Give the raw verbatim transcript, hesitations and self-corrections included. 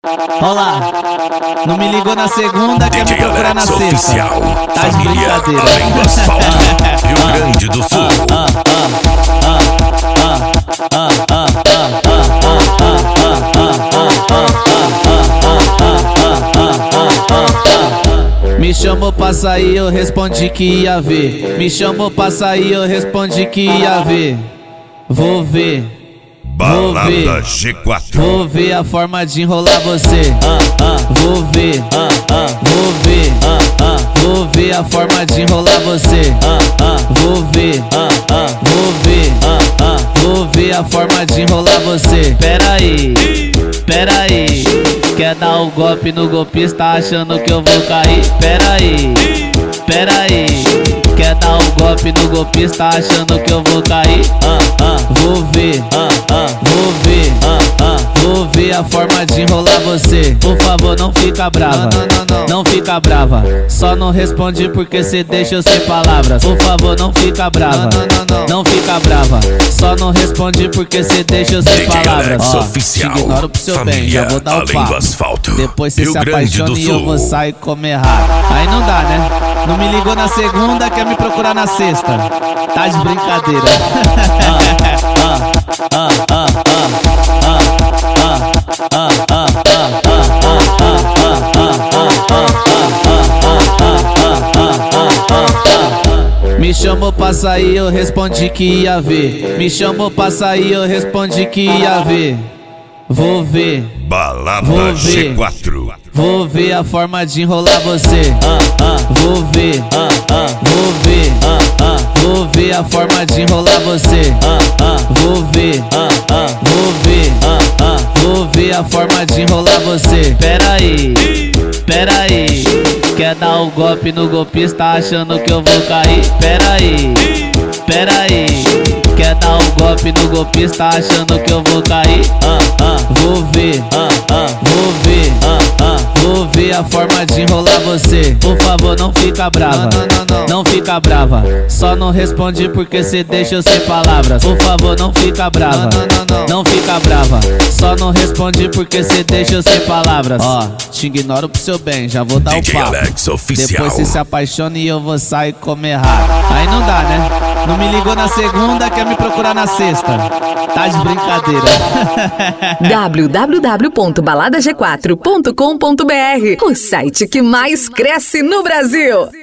Ó lá, não me ligou na segunda, quer me procurar na sexta. Oficial, Tá de família brincadeira. Além do Asfalto, Rio Grande do Sul. Me chamou pra sair, eu respondi que ia ver. Me chamou pra sair, eu respondi que ia ver. Vou ver, vou Balada ver, G quatro. vou ver a forma de enrolar você. Vou ver, vou ver, vou ver a forma de enrolar você. Vou ver, vou ver, vou ver a forma de enrolar você. Pera aí, pera aí, quer dar o golpe no golpista achando que eu vou cair? Pera aí, pera aí, quer dar o golpe no golpista achando que eu vou cair? Vou ver, vou ver, vou ver a forma de enrolar você. Por favor, não fica brava, não fica brava. Só não responde porque cê deixa eu sem palavras. Por favor, não fica brava, não fica brava. Só não responde porque cê deixa eu sem D J palavras. Alex Ó, Oficial, te ignoro pro seu bem, já vou dar o Além do papo. Asfalto, Depois cê Rio se Grande do apaixona e eu vou Sul. sair e comer errado. Aí não dá, né? Não me ligou na segunda, quer me procurar na sexta. Tá de brincadeira. Me chamou pra sair, eu respondi que ia ver. Me chamou pra sair, eu respondi que ia ver. Vou ver, Balada Vou G ver. quatro. vou ver a forma de enrolar você. Vou ver, vou ver, vou ver a forma de enrolar você. Vou ver, vou ver, vou ver a forma de enrolar você. Pera aí, pera aí, quer dar o golpe no golpista achando que eu vou cair? Pera aí, pera aí, quer dar o golpe no golpista achando que eu vou cair? Vou ver, vou ver, vou ver a forma de enrolar você. Por favor, não fica brava, não fica brava. Só não responde porque cê deixa eu sem palavras. Por favor, não fica brava, não fica brava. Só não responde porque cê deixa eu sem palavras. Ó, te ignoro pro seu bem, já vou dar D o J papo. Alex Oficial. Depois cê se apaixona e eu vou sair e comer errado. Aí não dá, né? Não me ligou na segunda, quer me procurar na sexta. Tá de brincadeira. w w w ponto balada g quatro ponto com ponto b r, o site que mais cresce no Brasil.